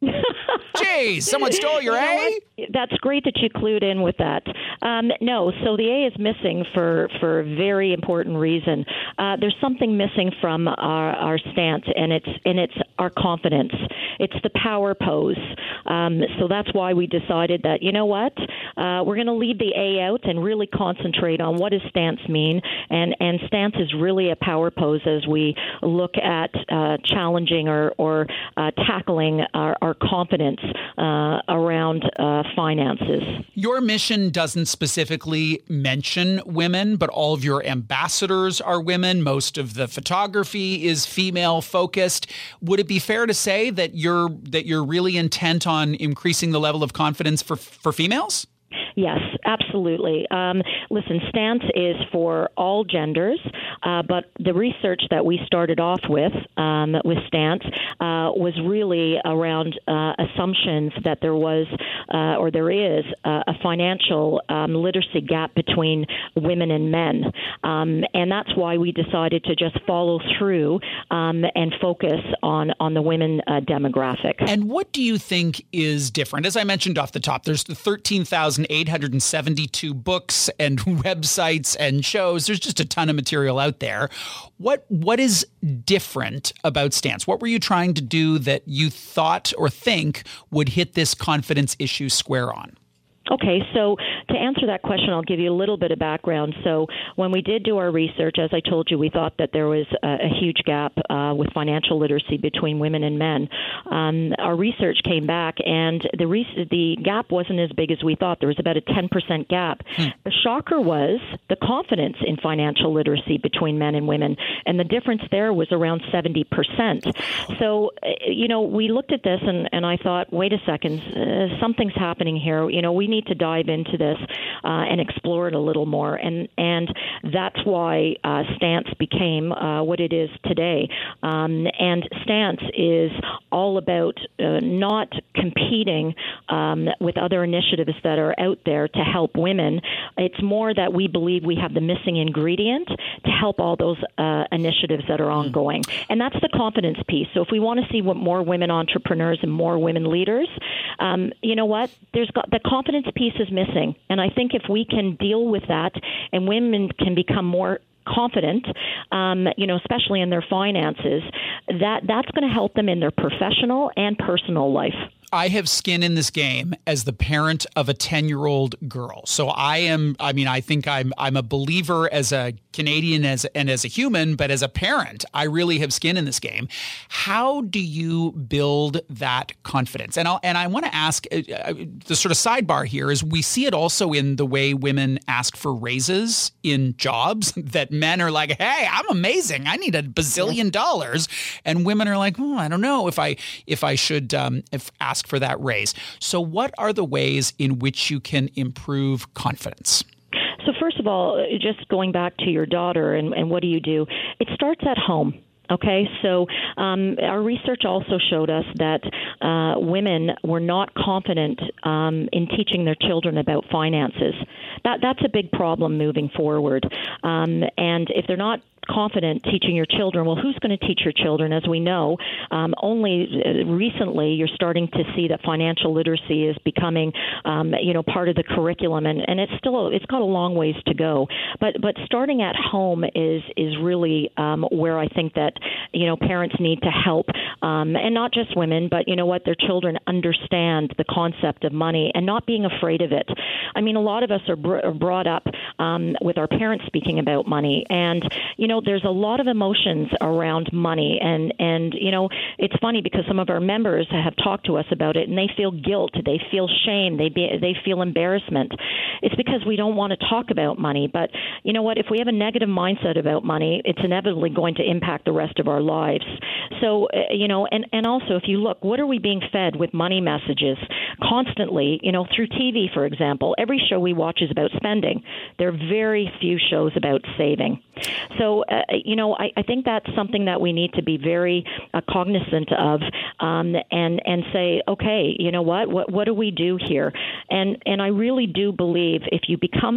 Jeez, someone stole your You know A? what? That's great that you clued in with that. Um, no, so the A is missing for, for a very important reason. Uh, there's something missing from our, our stance, and it's and it's our confidence. It's the power pose. Um, so that's why we decided that, you know what, uh, we're going to leave the A out and really concentrate on what does stance mean. And, and stance is really a power pose as we look at uh, challenging or, or uh, tackling our, our confidence uh, around uh, finances. Your mission doesn't specifically mention women, but all of your ambassadors are women. Most of the photography is female focused. Would it be fair to say that you're that you're really intent on increasing the level of confidence for for females? Yes, absolutely. Um, listen, stance is for all genders, uh, but the research that we started off with um, with stance uh, was really around uh, assumptions that there was uh, or there is uh, a financial um, literacy gap between women and men. Um, and that's why we decided to just follow through um, and focus on, on the women uh, demographic. And what do you think is different? As I mentioned off the top, there's the thirteen thousand eight hundred seventy-two books and websites and shows. There's just a ton of material out there. What what is different about stance? What were you trying to do that you thought or think would hit this confidence issue square on? Okay, so to answer that question, I'll give you a little bit of background. So when we did do our research, as I told you, we thought that there was a, a huge gap uh, with financial literacy between women and men. Um, our research came back, and the re- the gap wasn't as big as we thought. There was about a ten percent gap. Hmm. The shocker was the confidence in financial literacy between men and women, and the difference there was around seventy percent. So, you know, we looked at this, and, and I thought, wait a second, uh, something's happening here. You know, we need to dive into this uh, and explore it a little more, and and that's why uh, Stance became uh, what it is today. Um, and Stance is all about uh, not competing um, with other initiatives that are out there to help women. It's more that we believe we have the missing ingredient to help all those uh, initiatives that are ongoing, and that's the confidence piece. So if we want to see what more women entrepreneurs and more women leaders, um, you know what? There's got the confidence piece is missing. And I think if we can deal with that and women can become more confident, um, you know, especially in their finances, that that's going to help them in their professional and personal life. I have skin in this game as the parent of a ten-year-old girl. So I am, I mean, I think I'm I'm a believer as a Canadian as and as a human, but as a parent, I really have skin in this game. How do you build that confidence? And I'll, and I want to ask, uh, the sort of sidebar here is we see it also in the way women ask for raises in jobs, that men are like, hey, I'm amazing. I need a bazillion dollars. And women are like, oh, I don't know if I if I should um, if ask for that raise. So what are the ways in which you can improve confidence? So first of all, just going back to your daughter and, and what do you do? It starts at home. Okay, so um, our research also showed us that uh, women were not confident um, in teaching their children about finances. That that's a big problem moving forward. Um, and if they're not confident teaching your children, well, who's going to teach your children? As we know, um, only recently you're starting to see that financial literacy is becoming, um, you know, part of the curriculum, and, and it's still it's got a long ways to go. But but starting at home is is really um, where I think that you know parents need to help, um, and not just women, but you know what, their children understand the concept of money and not being afraid of it. I mean, a lot of us are, br- are brought up um, with our parents speaking about money, and you know. There's a lot of emotions around money, and, and you know, it's funny because some of our members have talked to us about it, and they feel guilt, they feel shame, they be, they feel embarrassment. It's because we don't want to talk about money. But you know what? If we have a negative mindset about money, it's inevitably going to impact the rest of our lives. So, uh, you know, and, and also if you look, what are we being fed with money messages constantly, you know, through T V, for example? Every show we watch is about spending. There are very few shows about saving. So, uh, you know, I, I think that's something that we need to be very uh, cognizant of, um, and and say, okay, you know what, what what do we do here? And and I really do believe if you become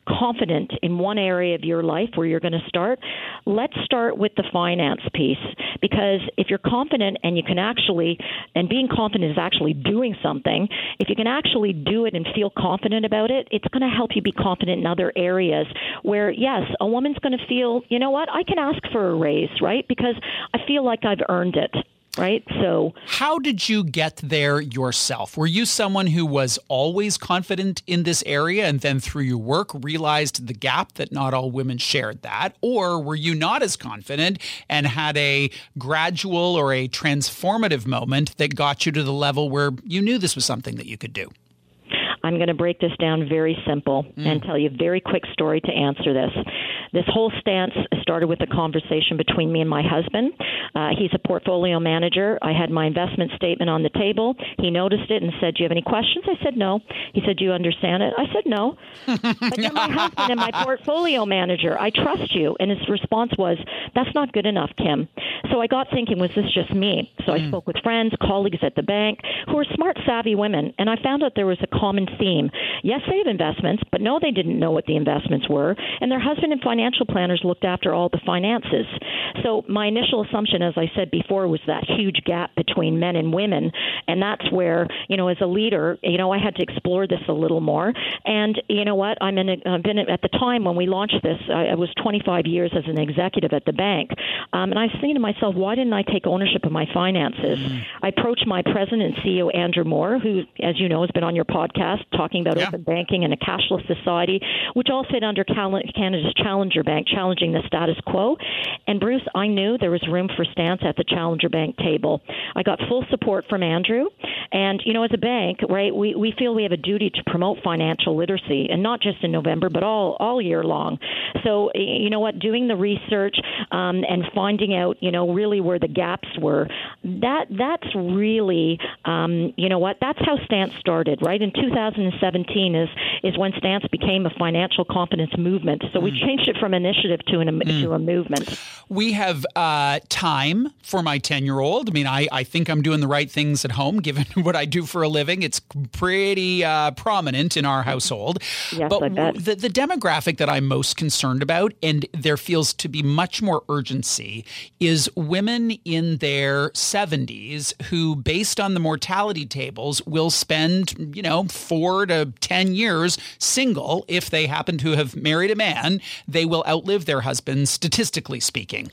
confident in one area of your life where you're going to start, let's start with the finance piece. Because if you're confident and you can actually, and being confident is actually doing something, if you can actually do it and feel confident about it, it's going to help you be confident in other areas where, yes, a woman's going to feel, you know what, I can ask for a raise, right? Because I feel like I've earned it. Right. So how did you get there yourself? Were you someone who was always confident in this area and then through your work realized the gap that not all women shared that? Or were you not as confident and had a gradual or a transformative moment that got you to the level where you knew this was something that you could do? I'm going to break this down very simple mm. and tell you a very quick story to answer this. This whole stance started with a conversation between me and my husband. Uh, he's a portfolio manager. I had my investment statement on the table. He noticed it and said, "Do you have any questions?" I said, "No." He said, "Do you understand it?" I said, "No." "But you're my husband and my portfolio manager. I trust you." And his response was, "That's not good enough, Kim." So I got thinking, was this just me? So mm. I spoke with friends, colleagues at the bank who are smart, savvy women, and I found out there was a common theme. Yes, they have investments, but no, they didn't know what the investments were, and their husband and financial planners looked after all the finances. So my initial assumption, as I said before, was that huge gap between men and women, and that's where, you know, as a leader, you know, I had to explore this a little more. And you know what? I'm in. A, I've been at the time when we launched this. I, I was twenty-five years as an executive at the bank, um, and I was thinking to myself, why didn't I take ownership of my finances? Mm. I approached my president and C E O, Andrew Moore, who, as you know, has been on your podcast talking about yeah. open banking and a cashless society, which all fit under Canada's Challenger Bank, challenging the status quo. And Bruce, I knew there was room for stance at the Challenger Bank table. I got full support from Andrew. And, you know, as a bank, right, we, we feel we have a duty to promote financial literacy, and not just in November, but all, all year long. So, you know what, doing the research um, and finding out, you know, really where the gaps were, that that's really, um, you know what, that's how Stance started, right? In two thousand seventeen is, is when Stance became a financial confidence movement. So mm. we changed it from initiative to, an, mm. to a movement. We have uh, time for my ten-year-old. I mean, I, I think I'm doing the right things at home, given what I do for a living. It's pretty uh, prominent in our household. Yes, but I bet. The, the demographic that I'm most concerned about, and there feels to be much more urgency, is women in their seventies who, based on the mortality tables, will spend, you know, four to ten years single. If they happen to have married a man, they will outlive their husbands, statistically speaking.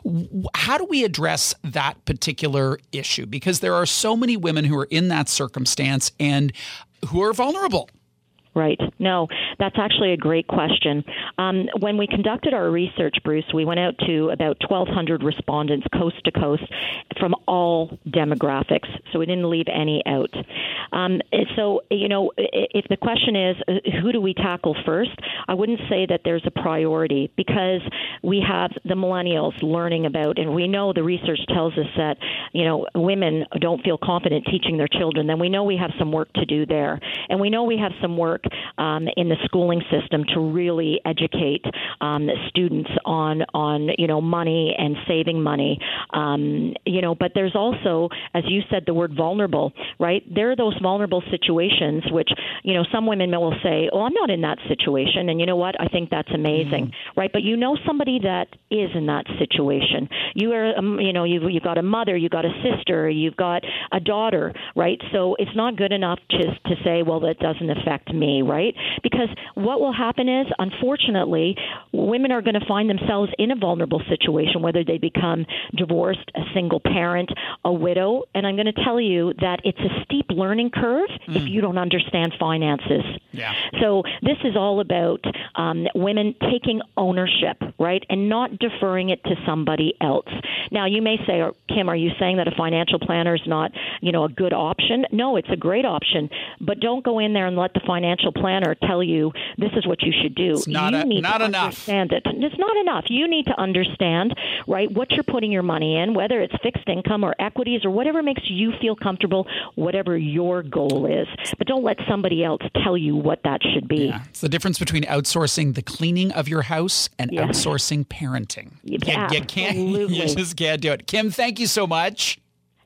How do we address that particular issue? Because there are so many women who are in that circumstance and who are vulnerable. Right. No, that's actually a great question. Um, when we conducted our research, Bruce, we went out to about twelve hundred respondents coast to coast from all demographics. So we didn't leave any out. Um, so, you know, if the question is, who do we tackle first? I wouldn't say that there's a priority, because we have the millennials learning about, and we know the research tells us that, you know, women don't feel confident teaching their children. Then we know we have some work to do there. And we know we have some work Um, in the schooling system to really educate um, students on, on, you know, money and saving money. Um, you know, but there's also, as you said, the word vulnerable, right? There are those vulnerable situations which, you know, some women will say, oh, I'm not in that situation. And you know what? I think that's amazing, mm-hmm. right? But you know somebody that is in that situation. You are, um, you know, you've, you've got a mother, you've got a sister, you've got a daughter, right? So it's not good enough to, to say, well, that doesn't affect me, right? Because what will happen is, unfortunately, women are going to find themselves in a vulnerable situation, whether they become divorced, a single parent, a widow. And I'm going to tell you that it's a steep learning curve mm. if you don't understand finances. Yeah. So this is all about um, women taking ownership, right, and not deferring it to somebody else. Now, you may say, Kim, are you saying that a financial planner is not, you know, a good option? No, it's a great option, but don't go in there and let the financial planner tell you this is what you should do. It's not, you a, need not to enough. Understand it. It's not enough. You need to understand, right, what you're putting your money in, whether it's fixed income or equities or whatever makes you feel comfortable, whatever your goal is. But don't let somebody else tell you what that should be. Yeah. It's the difference between outsourcing the cleaning of your house and yes. outsourcing parenting. Yeah, you, you can't, you just can't do it. Kim, thank you so much.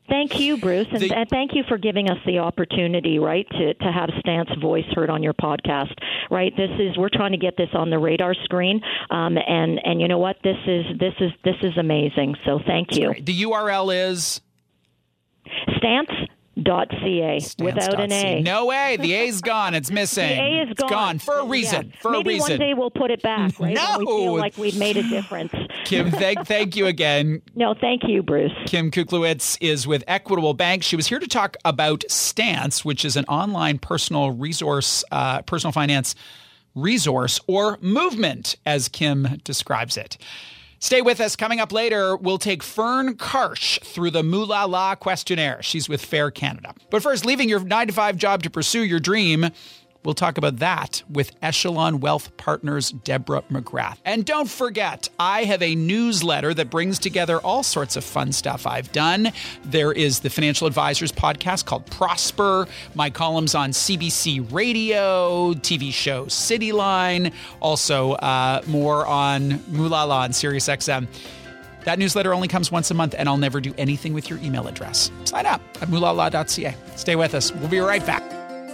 Thank you, Bruce, and, The- and thank you for giving us the opportunity, right, to, to have Stan's voice heard on your podcast, right? This is we're trying to get this on the radar screen, um, and and you know what? This is this is this is amazing. So thank you. The U R L is Stance dot c a without an A. No way. The A's gone. It's missing. The A is It's gone. gone for a reason. Yeah. For Maybe a reason. one day we'll put it back, right? No. When we feel like we've made a difference. Kim, thank, thank you again. No, thank you, Bruce. Kim Kuklewicz is with Equitable Bank. She was here to talk about Stance, which is an online personal resource, uh, personal finance resource, or movement, as Kim describes it. Stay with us. Coming up later, we'll take Fern Karsh through the Moolah La questionnaire. She's with Fair Canada. But first, leaving your nine to five job to pursue your dream, we'll talk about that with Echelon Wealth Partners' Deborah McGrath. And don't forget, I have a newsletter that brings together all sorts of fun stuff I've done. There is the Financial Advisors podcast called Prosper, my columns on C B C Radio, T V show Cityline, also uh, more on Moolah La and SiriusXM. That newsletter only comes once a month, and I'll never do anything with your email address. Sign up at moolah la dot c a. Stay with us. We'll be right back.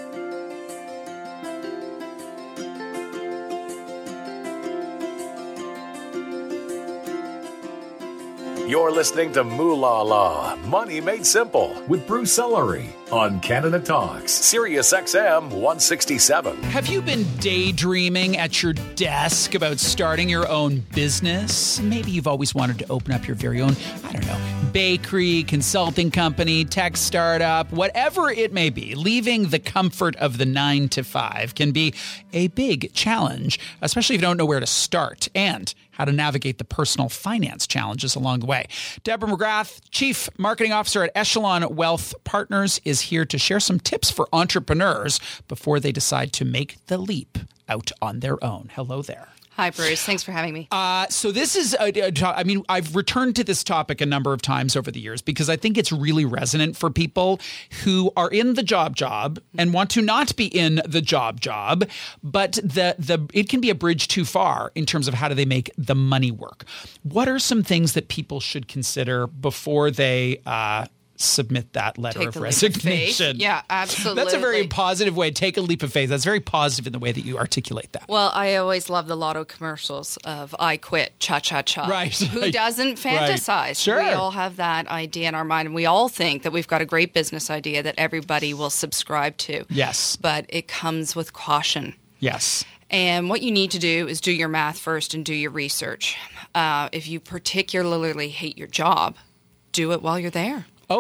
You're listening to Moolah La, Money Made Simple with Bruce Ellery on Canada Talks, Sirius X M one sixty-seven. Have you been daydreaming at your desk about starting your own business? Maybe you've always wanted to open up your very own, I don't know, bakery, consulting company, tech startup, whatever it may be. Leaving the comfort of the nine to five can be a big challenge, especially if you don't know where to start and how to navigate the personal finance challenges along the way. Deborah McGrath, Chief Marketing Officer at Echelon Wealth Partners, is here to share some tips for entrepreneurs before they decide to make the leap out on their own. Hello there. Hi, Bruce. Thanks for having me. Uh, so this is, a, a to- I mean, I've returned to this topic a number of times over the years because I think it's really resonant for people who are in the job job and want to not be in the job job, but the the it can be a bridge too far in terms of how do they make the money work. What are some things that people should consider before they uh, submit that letter Take of the leap of faith. resignation? Yeah, absolutely. That's a very positive way. Take a leap of faith. That's very positive in the way that you articulate that. Well, I always love the lotto commercials of I quit, cha-cha-cha. Right. Who doesn't fantasize? Right. Sure. We all have that idea in our mind, and we all think that we've got a great business idea that everybody will subscribe to. Yes. But it comes with caution. Yes. And what you need to do is do your math first and do your research. Uh, if you particularly hate your job, do it while you're there. Oh,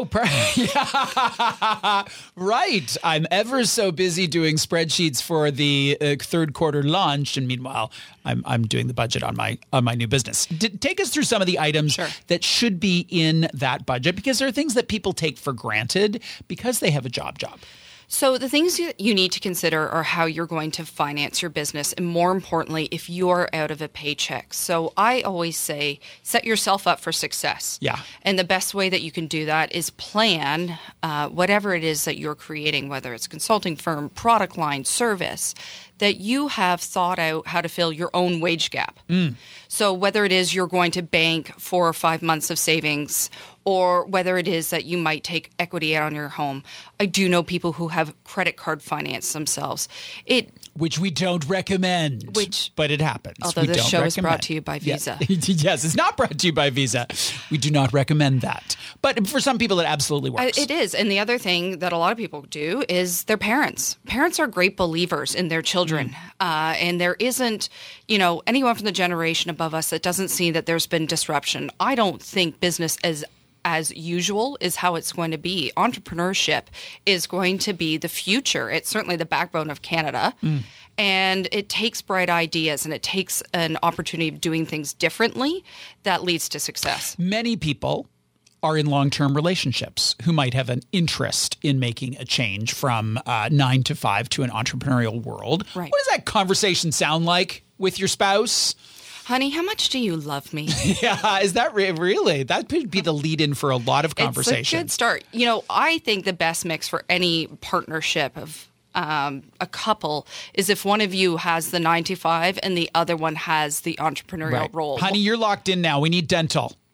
yeah. Right. I'm ever so busy doing spreadsheets for the uh, third quarter launch, and meanwhile, I'm I'm doing the budget on my on my new business. D- take us through some of the items Sure. that should be in that budget, because there are things that people take for granted because they have a job job. So the things you, you need to consider are how you're going to finance your business, and more importantly, if you're out of a paycheck. So I always say, set yourself up for success. Yeah. And the best way that you can do that is plan uh, whatever it is that you're creating, whether it's consulting firm, product line, service, that you have thought out how to fill your own wage gap. Mm. So whether it is you're going to bank four or five months of savings, or whether it is that you might take equity out on your home. I do know people who have credit card finance themselves. It Which we don't recommend. Which- but it happens. Although we this don't show is recommend. brought to you by Visa. Yeah. Yes, it's not brought to you by Visa. We do not recommend that. But for some people, it absolutely Uh, works. It is. And the other thing that a lot of people do is their parents. Parents are great believers in their children. Mm. Uh, and there isn't, you know, anyone from the generation above us that doesn't see that there's been disruption. I don't think business as as usual is how it's going to be. Entrepreneurship is going to be the future. It's certainly the backbone of Canada. Mm. And it takes bright ideas and it takes an opportunity of doing things differently that leads to success. Many people are in long-term relationships who might have an interest in making a change from uh, nine to five to an entrepreneurial world. Right. What does that conversation sound like with your spouse? Honey, how much do you love me? Yeah, is that re- really? That could be the lead-in for a lot of conversations. It's a good start. You know, I think the best mix for any partnership of um, a couple is if one of you has the nine to five and the other one has the entrepreneurial Right. role. Honey, you're locked in now. We need dental.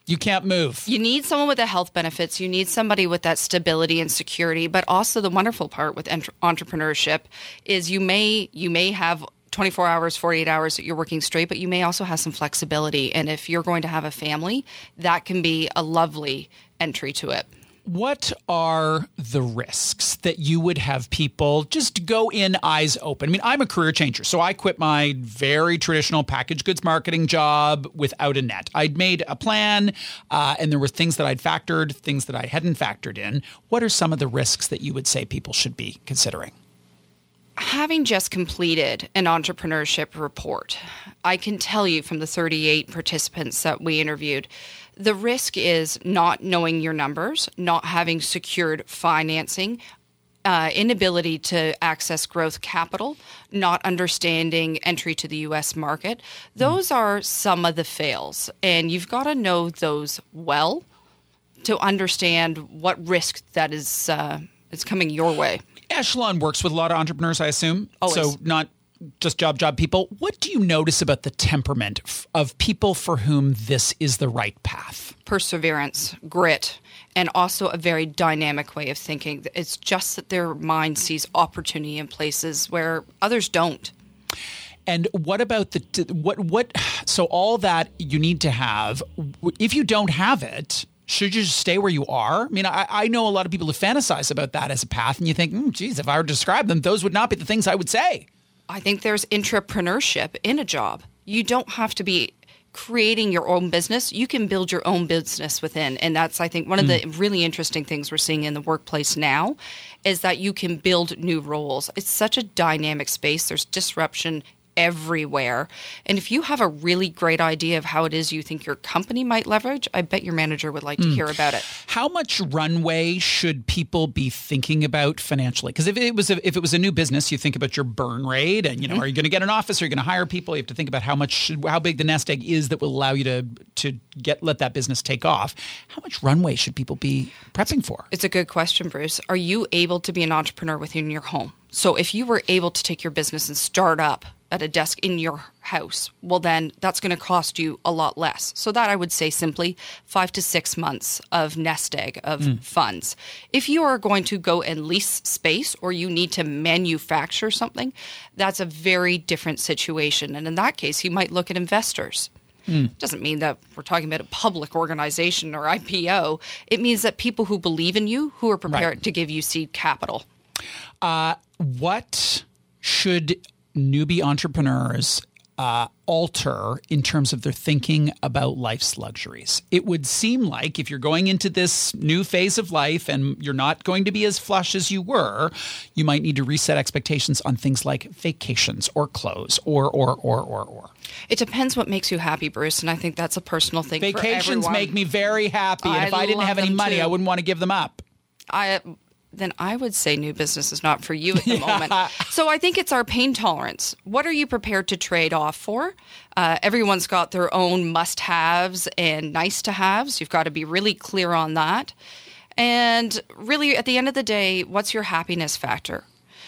You can't move. You need someone with the health benefits. You need somebody with that stability and security. But also the wonderful part with entre- entrepreneurship is you may you may have twenty-four hours, forty-eight hours that you're working straight, but you may also have some flexibility. And if you're going to have a family, that can be a lovely entry to it. What are the risks that you would have people just go in eyes open? I mean, I'm a career changer, so I quit my very traditional packaged goods marketing job without a net. I'd made a plan, uh, and there were things that I'd factored, things that I hadn't factored in. What are some of the risks that you would say people should be considering? Having just completed an entrepreneurship report, I can tell you from the thirty-eight participants that we interviewed, the risk is not knowing your numbers, not having secured financing, uh, inability to access growth capital, not understanding entry to the U S market. Those are some of the fails, and you've got to know those well to understand what risk that is uh, is coming your way. Echelon works with a lot of entrepreneurs, I assume. Always. So not just job, job people. What do you notice about the temperament f- of people for whom this is the right path? Perseverance, grit, and also a very dynamic way of thinking. It's just that their mind sees opportunity in places where others don't. And what about the what what? So all that you need to have. If you don't have it, should you just stay where you are? I mean, I, I know a lot of people who fantasize about that as a path, and you think, mm, geez, if I were to describe them, those would not be the things I would say. I think there's intrapreneurship in a job. You don't have to be creating your own business. You can build your own business within. And that's, I think, one of the really interesting things we're seeing in the workplace now is that you can build new roles. It's such a dynamic space. There's disruption everywhere. And if you have a really great idea of how it is you think your company might leverage, I bet your manager would like to mm. hear about it. How much runway should people be thinking about financially? Because if it was a, if it was a new business, you think about your burn rate, and you know, mm-hmm. are you going to get an office? Are you going to hire people? You have to think about how much, how big the nest egg is that will allow you to to get let that business take off. How much runway should people be prepping for? It's a good question, Bruce. Are you able to be an entrepreneur within your home? So if you were able to take your business and start up at a desk in your house, well, then that's going to cost you a lot less. So that I would say simply five to six months of nest egg of mm. funds. If you are going to go and lease space or you need to manufacture something, that's a very different situation. And in that case, you might look at investors. Mm. Doesn't mean that we're talking about a public organization or I P O. It means that people who believe in you, who are prepared right. to give you seed capital. Uh, what should newbie entrepreneurs uh, alter in terms of their thinking about life's luxuries? It would seem like if you're going into this new phase of life and you're not going to be as flush as you were, you might need to reset expectations on things like vacations or clothes or, or, or, or, or. It depends what makes you happy, Bruce, and I think that's a personal thing Vacations for everyone. make me very happy, and I if I didn't have any money, too. I wouldn't want to give them up. I... then I would say new business is not for you at the yeah. moment. So I think it's our pain tolerance. What are you prepared to trade off for? Uh, everyone's got their own must-haves and nice-to-haves. You've got to be really clear on that. And really, at the end of the day, what's your happiness factor?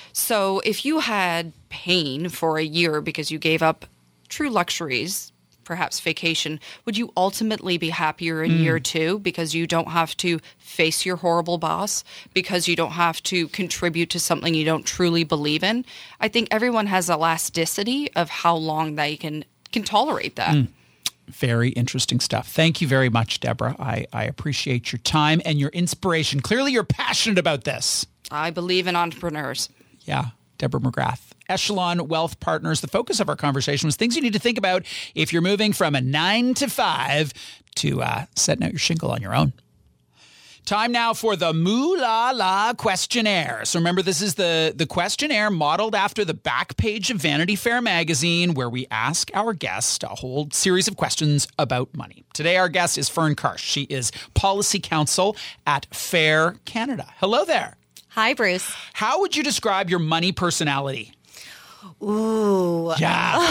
So if you had pain for a year because you gave up true luxuries, perhaps vacation, would you ultimately be happier in mm. year two because you don't have to face your horrible boss, because you don't have to contribute to something you don't truly believe in? I think everyone has elasticity of how long they can, can tolerate that. Mm. Very interesting stuff. Thank you very much, Deborah. I, I appreciate your time and your inspiration. Clearly, you're passionate about this. I believe in entrepreneurs. Yeah. Deborah McGrath. Echelon Wealth Partners. The focus of our conversation was things you need to think about if you're moving from a nine to five to uh, setting out your shingle on your own. Time now for the Moo La La questionnaire. So remember, this is the, the questionnaire modeled after the back page of Vanity Fair magazine, where we ask our guest a whole series of questions about money. Today, our guest is Fern Karsh. She is Policy Counsel at Fair Canada. Hello there. Hi, Bruce. How would you describe your money personality? Ooh. Yeah.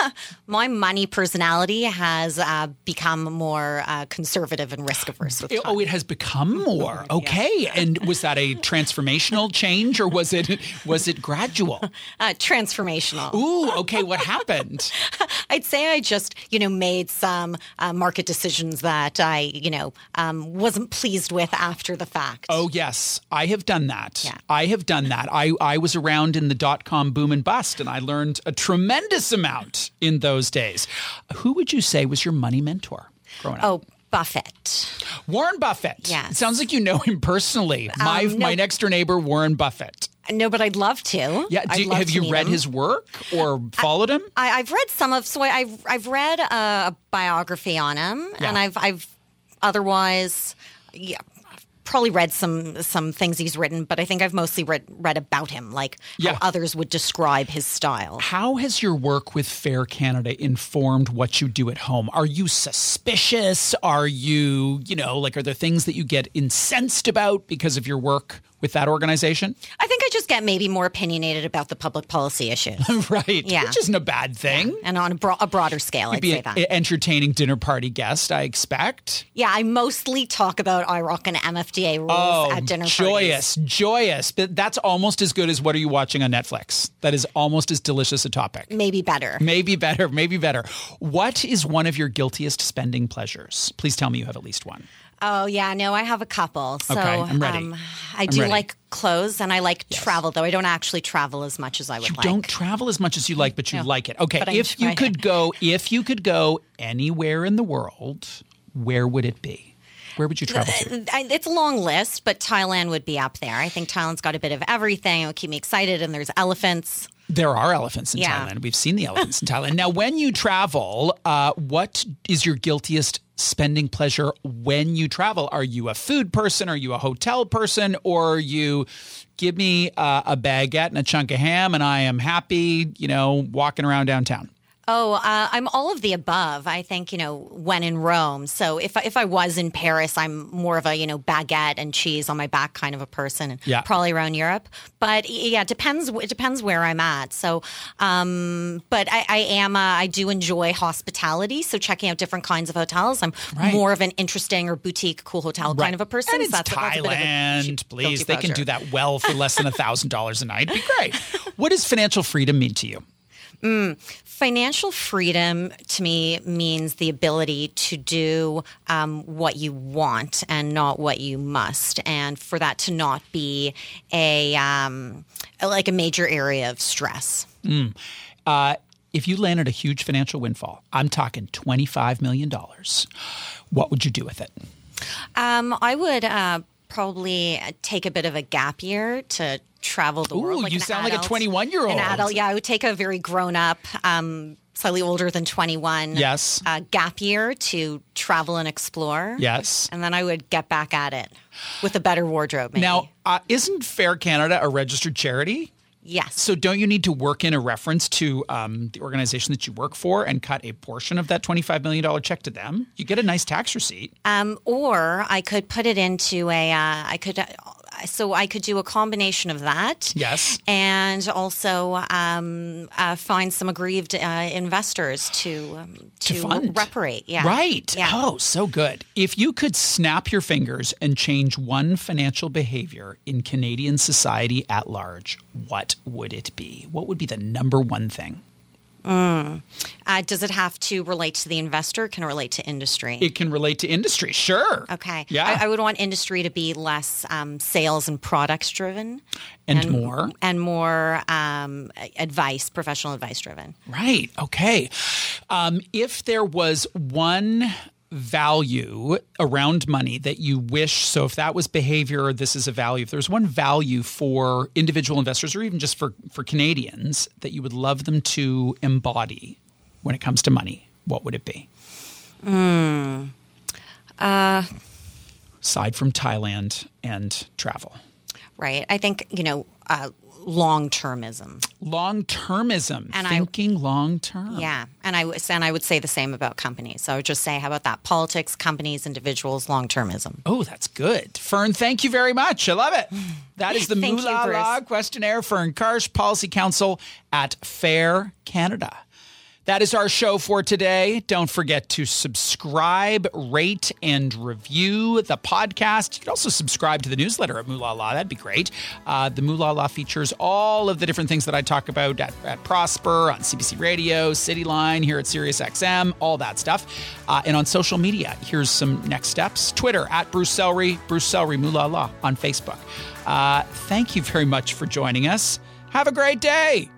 My money personality has uh, become more uh, conservative and risk averse with time. Oh, it has become more. Okay. Yeah. And was that a transformational change or was it was it gradual? Uh, transformational. Ooh, okay. What happened? I'd say I just, you know, made some uh, market decisions that I, you know, um, wasn't pleased with after the fact. Oh, yes. I have done that. Yeah. I have done that. I, I was around in the dot-com boom and bust, and I learned a tremendous amount in those days. Who would you say was your money mentor growing up? Oh, Buffett. Warren Buffett. Yes. It sounds like you know him personally. My Um, no. my next door neighbor, Warren Buffett. No, but I'd love to. Yeah. I'd Do, love have to you meet read him. his work or followed him? I, I've read some of, so I, I've I've read a, a biography on him, Yeah. and I've I've otherwise, yeah, I've probably read some some things he's written, but I think I've mostly read read about him, like Yeah. how others would describe his style. How has your work with Fair Canada informed what you do at home? Are you suspicious? Are you, you know, like, are there things that you get incensed about because of your work with that organization? I think I just get maybe more opinionated about the public policy issues, Right. Yeah. Which isn't a bad thing. and on a, bro- a broader scale, I'd Be say an that. entertaining dinner party guest, I expect. Yeah, I mostly talk about I R O C and M F D A rules Oh, at dinner joyous, parties. joyous. But that's almost as good as what are you watching on Netflix? That is almost as delicious a topic. Maybe better. Maybe better, maybe better. What is one of your guiltiest spending pleasures? Please tell me you have at least one. Oh, yeah, no, I have a couple. So, Okay, I'm ready. Um, I I'm do ready. like clothes and I like Yes. travel, though I don't actually travel as much as I would You like. don't travel as much as you like, but you No, like it. Okay, but I if you enjoy could it. go, if you could go anywhere in the world, where would it be? Where would you travel to? I- It's a long list, but Thailand would be up there. I think Thailand's got a bit of everything. It would keep me excited, and there's elephants. There are elephants in Yeah. Thailand. We've seen the elephants in Thailand. Now, when you travel, uh, what is your guiltiest spending pleasure when you travel? Are you a food person? Are you a hotel person? Or you give me uh, a baguette and a chunk of ham and I am happy, you know, walking around downtown? Oh, uh, I'm all of the above. I think, you know, when in Rome. So if, I- if I was in Paris, I'm more of a, you know, baguette and cheese on my back kind of a person, and Yeah. probably around Europe. But yeah, it depends. It depends where I'm at. So, um, but I, I am, uh, I do enjoy hospitality. So checking out different kinds of hotels. I'm Right. more of an interesting or boutique cool hotel Right. kind of a person. And it's So that's, that's a bit of a Thailand, cheap- please. guilty They can pleasure. do that well for less than one thousand dollars a night. It'd be great. What does financial freedom mean to you? Financial freedom to me means the ability to do um, what you want and not what you must, and for that to not be a um, like a major area of stress. Uh, if you landed a huge financial windfall, I'm talking twenty-five million dollars, what would you do with it? Um, I would uh, probably take a bit of a gap year to travel the Ooh, world. like you an sound like a adult. twenty-one-year-old. An adult, yeah. I would take a very grown up, um, slightly older than twenty-one. Yes. Uh, gap year to travel and explore. Yes. And then I would get back at it with a better wardrobe, maybe. Now, uh, isn't Fair Canada a registered charity? yes. So don't you need to work in a reference to um, the organization that you work for and cut a portion of that twenty-five million dollars check to them? You get a nice tax receipt. Um, or I could put it into a, uh, I could, uh, so I could do a combination of that. Yes. And also um, uh, find some aggrieved uh, investors to um, To to, fund. reparate. Yeah. Right. Yeah. Oh, so good. If you could snap your fingers and change one financial behavior in Canadian society at large, what would it be? What would be the number one thing? Uh, does it have to relate to the investor? Can it relate to industry? It can relate to industry, sure. Okay. Yeah. I, I would want industry to be less um, sales and products driven. And more? And more um, advice, professional advice driven. Right. Okay. Um, if there was one value around money that you wish, so if that was behavior, this is a value. If there's one value for individual investors or even just for, for Canadians that you would love them to embody when it comes to money, what would it be? Mm. Uh, Aside from Thailand and travel. right. I think, you know, uh, long-termism. Long-termism, And I- thinking long-term. Yeah. And I, w- and I would say the same about companies. So I would just say, how about that? Politics, companies, individuals, long-termism. Oh, that's good. Fern, thank you very much. I love it. That is the Thank you, Moolah Bruce. Law questionnaire. Fern Karsh, Policy Counsel at Fair Canada. That is our show for today. Don't forget to subscribe, rate, and review the podcast. You can also subscribe to the newsletter at Moolah Law. That'd be great. Uh, the Moolah Law features all of the different things that I talk about at, at Prosper, on C B C Radio, Cityline, here at Sirius X M, all that stuff. Uh, and on social media, here's some next steps. Twitter, at Bruce Sellery, Bruce Sellery, Moolah Law on Facebook. Uh, thank you very much for joining us. Have a great day.